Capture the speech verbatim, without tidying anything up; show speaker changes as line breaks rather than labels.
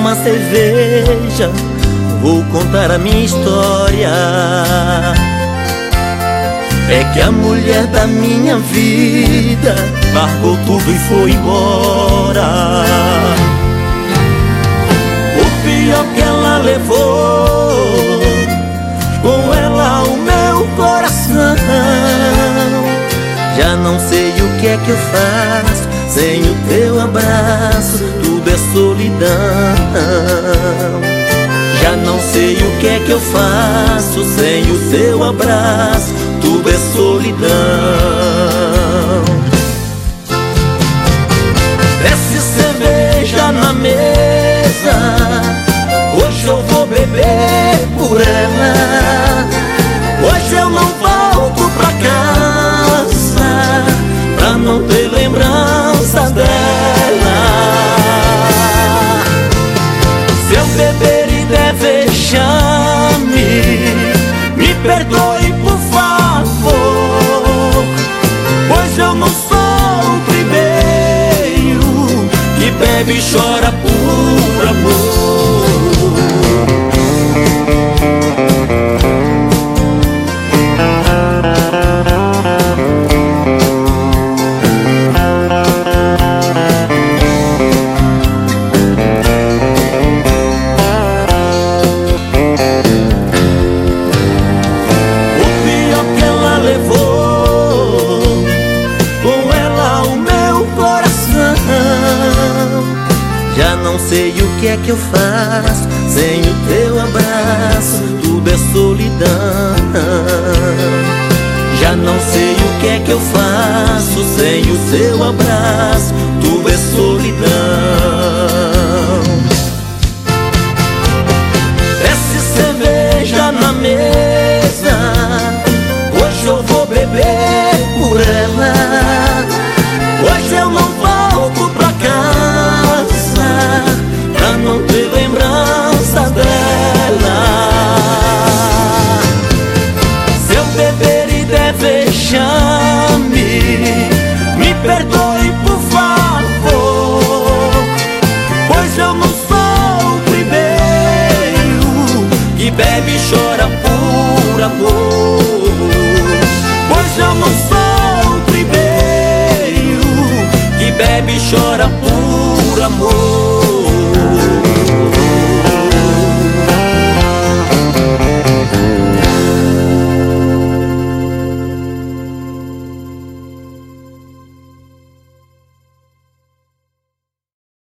uma cerveja, vou contar a minha história. É que a mulher da minha vida largou tudo e foi embora. O pior que ela levou, com ela o meu coração. Já não sei o que é que eu faço sem o teu abraço, tudo é solidão. Já não sei o que é que eu faço sem o teu abraço, tudo é solidão. Desce cerveja na mesa, hoje eu vou beber por ela. Hoje eu não volto pra casa pra não ter lembrança dela. Se eu beber e der vexame, me perdoe por favor, pois eu não sou o primeiro que bebe e chora por amor. Já não sei o que é que eu faço sem o teu abraço, tudo é solidão. Já não sei o que é que eu faço sem o teu abraço, tudo é solidão. Desce cerveja na mesa, hoje eu vou beber por ela. Hoje eu não volto pra casa pra não ter lembrança dela. Se eu beber e der vexame, me perdoe por favor, pois eu não sou o primeiro que bebe e chora por amor. Pois eu não sou o primeiro que bebe e chora por amor.